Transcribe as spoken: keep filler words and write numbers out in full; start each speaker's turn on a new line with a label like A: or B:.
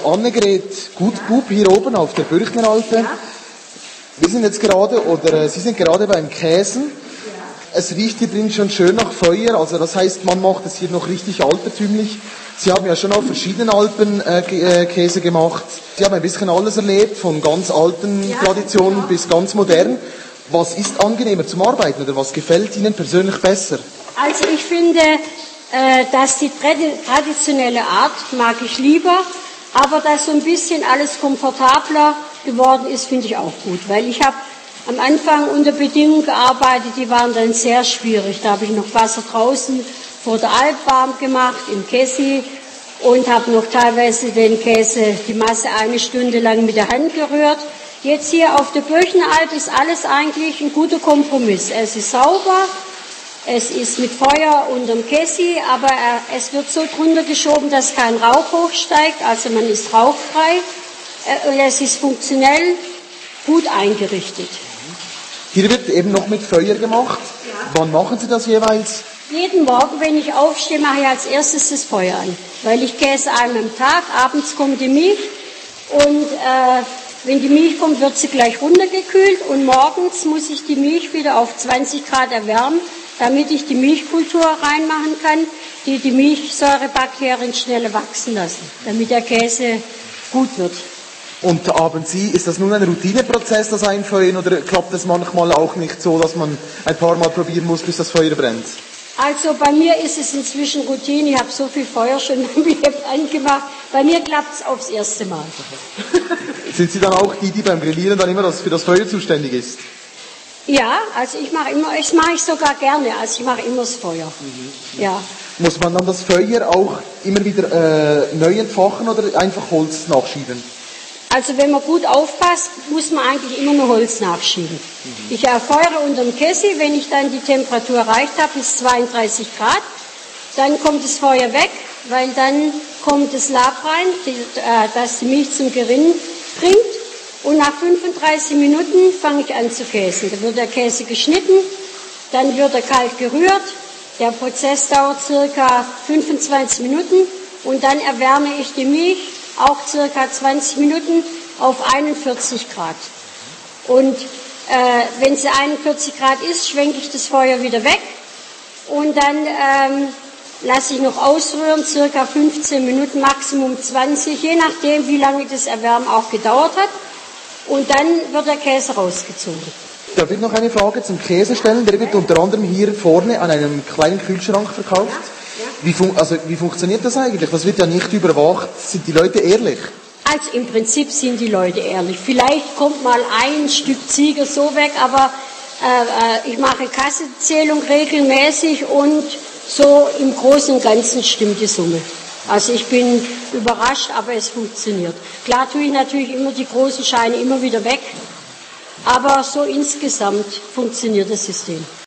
A: Annegret Gutbub hier oben auf der Bürchneralpe. Ja. Wir sind jetzt gerade, oder äh, Sie sind gerade beim Käsen. Ja. Es riecht hier drin schon schön nach Feuer, also das heißt, man macht es hier noch richtig altertümlich. Sie haben ja schon auf verschiedenen Alpen äh, Käse gemacht. Sie haben ein bisschen alles erlebt, von ganz alten ja, Traditionen ja. bis ganz modern. Was ist angenehmer zum Arbeiten oder was gefällt Ihnen persönlich besser?
B: Also ich finde, äh, dass die traditionelle Art mag ich lieber, aber dass so ein bisschen alles komfortabler geworden ist, finde ich auch gut, weil ich habe am Anfang unter Bedingungen gearbeitet, die waren dann sehr schwierig. Da habe ich noch Wasser draußen vor der Alp warm gemacht, im Kessi, und habe noch teilweise den Käse, die Masse eine Stunde lang mit der Hand gerührt. Jetzt hier auf der Bürchneralp ist alles eigentlich ein guter Kompromiss. Es ist sauber, es ist mit Feuer unterm Kessi, aber es wird so drunter geschoben, dass kein Rauch hochsteigt, also man ist rauchfrei. Und es ist funktionell gut eingerichtet.
A: Hier wird eben noch mit Feuer gemacht. Ja. Wann machen Sie das jeweils?
B: Jeden Morgen, wenn ich aufstehe, mache ich als erstes das Feuer an, weil ich käse einmal am Tag, abends kommt die Milch und äh, wenn die Milch kommt, wird sie gleich runtergekühlt und morgens muss ich die Milch wieder auf zwanzig Grad erwärmen, damit ich die Milchkultur reinmachen kann, die die Milchsäurebakterien schneller wachsen lassen, damit der Käse gut wird.
A: Und haben Sie, ist das nun ein Routineprozess, das Einfeuern, oder klappt es manchmal auch nicht so, dass man ein paar Mal probieren muss, bis das Feuer brennt?
B: Also bei mir ist es inzwischen Routine, ich habe so viel Feuer schon angemacht, bei mir klappt es aufs erste Mal.
A: Sind Sie dann auch die, die beim Grillieren dann immer das, für das Feuer zuständig ist?
B: Ja, also ich mache immer, das mache ich sogar gerne, also ich mache immer das Feuer. Mhm. Ja.
A: Muss man dann das Feuer auch immer wieder äh, neu entfachen oder einfach Holz nachschieben?
B: Also wenn man gut aufpasst, muss man eigentlich immer nur Holz nachschieben. Mhm. Ich erfeuere unterm Kessi, wenn ich dann die Temperatur erreicht habe, bis zweiunddreißig Grad, dann kommt das Feuer weg, weil dann kommt das Lab rein, die, äh, das die Milch zum Gerinnen bringt. Und nach fünfunddreißig Minuten fange ich an zu käsen. Da wird der Käse geschnitten, dann wird er kalt gerührt. Der Prozess dauert circa fünfundzwanzig Minuten und dann erwärme ich die Milch auch circa zwanzig Minuten auf einundvierzig Grad. Und äh, wenn sie einundvierzig Grad ist, schwenke ich das Feuer wieder weg und dann ähm, lasse ich noch ausrühren, circa fünfzehn Minuten, Maximum zwanzig, je nachdem, wie lange das Erwärmen auch gedauert hat. Und dann wird der Käse rausgezogen.
A: Da wird noch eine Frage zum Käse stellen. Der wird unter anderem hier vorne an einem kleinen Kühlschrank verkauft. Ja. Ja. Wie, fun- also, wie funktioniert das eigentlich? Das wird ja nicht überwacht. Sind die Leute ehrlich?
B: Also im Prinzip sind die Leute ehrlich. Vielleicht kommt mal ein Stück Ziege so weg, aber äh, ich mache Kassenzählung regelmäßig und so im Großen und Ganzen stimmt die Summe. Also ich bin überrascht, aber es funktioniert. Klar tue ich natürlich immer die großen Scheine immer wieder weg, aber so insgesamt funktioniert das System.